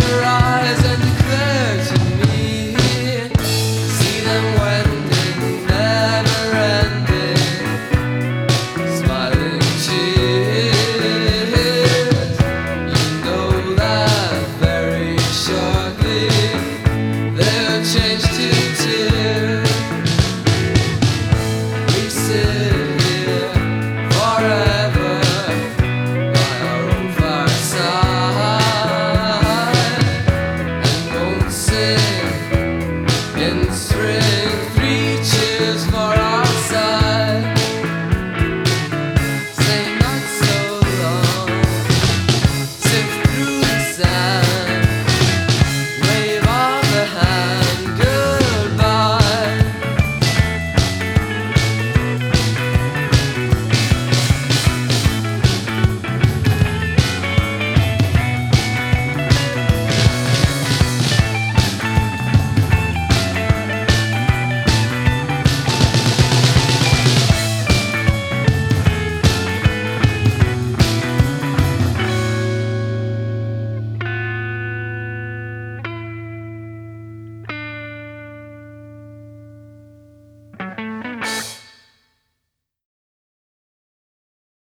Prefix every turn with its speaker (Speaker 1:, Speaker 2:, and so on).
Speaker 1: your eyes and declare to me. See them wending, never ending, smiling cheers. You know that very shortly they'll change to tears. We sit here forever by our own fireside and won't sing in spring 3 cheers for our side. Say not so long, sift through the sand.